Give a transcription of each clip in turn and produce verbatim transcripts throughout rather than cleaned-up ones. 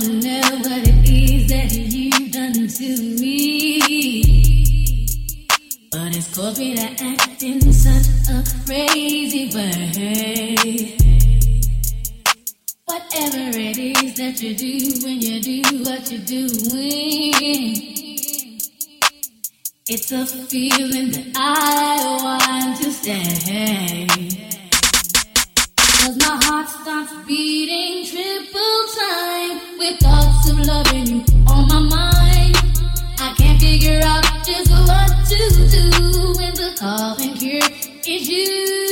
don't know what it is that you've done to me, but it's caused me to act in such a crazy way. Whatever it is that you do when you do what you're doing, it's a feeling that I want to stay. Cause my heart starts beating triple time with thoughts of loving you on my mind. I can't figure out just what to do when the calling cure is you.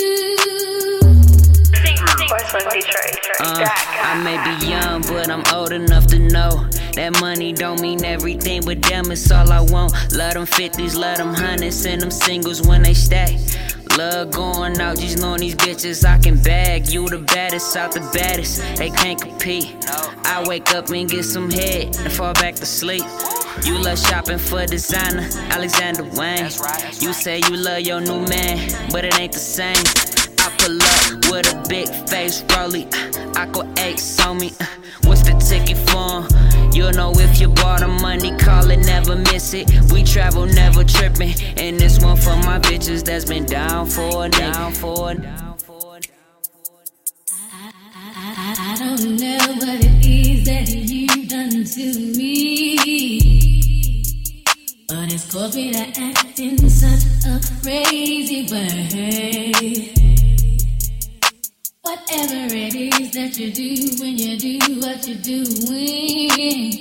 Uh, I may be young, but I'm old enough to know that money don't mean everything, but damn, it's all I want. Love them fifties, love them hundreds, and them singles when they stack. Love going out, just knowing these bitches I can bag. You the baddest out the baddest, they can't compete. I wake up and get some head and fall back to sleep. You love shopping for designer, Alexander Wang. You say you love your new man, but it ain't the same. I pull up with a big face rollie, I go ace on me. What's the ticket for? You'll know if you bought the money, call it, never miss it. We travel, never tripping, and this one for my bitches that's been down for a down for a down for a down for a. I, I, I don't know what it is that you've done to me, but it's caused me to act in such a crazy way. Whatever it is that you do when you do what you're doing,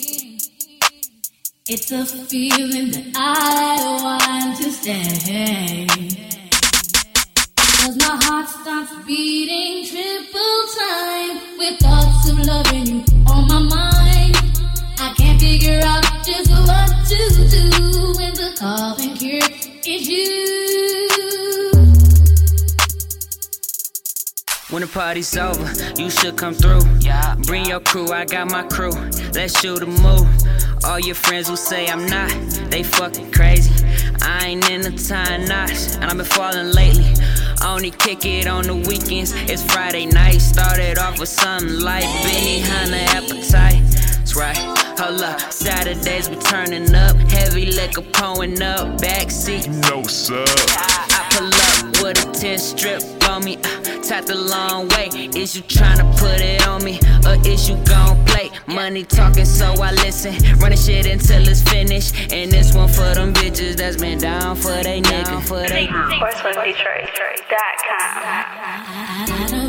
it's a feeling that I want to stay. Cause my heart starts beating triple time with thoughts of loving you on my mind. I can't figure out just what to do when the calling cure is you. When the party's over, you should come through. Bring your crew, I got my crew. Let's shoot a move. All your friends who say I'm not, they fucking crazy. I ain't in the time knots, and I've been falling lately. I only kick it on the weekends, it's Friday night. Started off with something like Benny Hunter appetite. That's right, hold up. Saturdays we turning up, heavy liquor pouring up, backseat. No sir. I pull up with a ten strip on me. Tapped a long way. Is you tryna put it on me, or is you gon' play? Money talking, so I listen. Running shit until it's finished. And this one for them bitches that's been down for they nigga. For they Horseman Detroit dot com.